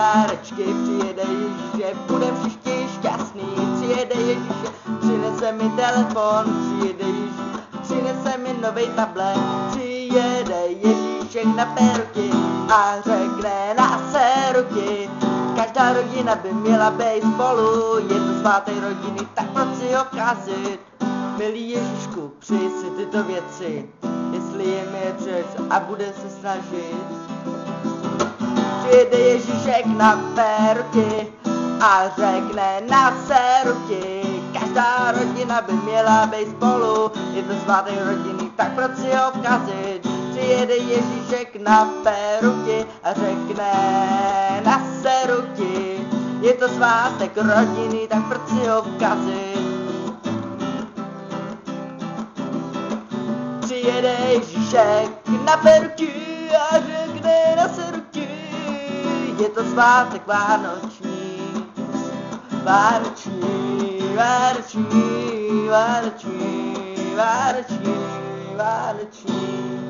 dárečky, přijede Ježíšek, budem všichni šťastný, přijede Ježíšek, přinese mi telefon, přijede Ježíšek, přinese mi novej tablet, přijede Ježíšek na peruky a řekne na se ruky. Každá rodina by měla být spolu, je to svátek rodiny, tak proč si ho kazit? Milý Ježíšku, přij si tyto věci, jestli jim je přes a bude se snažit. Přijede Ježíšek na peruky a řekne na se ruky. Každá rodina by měla být spolu, je to svátek rodiny, tak proč si ho kazit? Přijede Ježíšek na peruky a řekne na se ruky. Je to svátek rodiny, tak proč si ho kazit? Přijede Ježíšek na peruky a řekne na se ruky. Je to svátek vánoční, vánoční, vánoční, vánoční, vánoční, vánoční.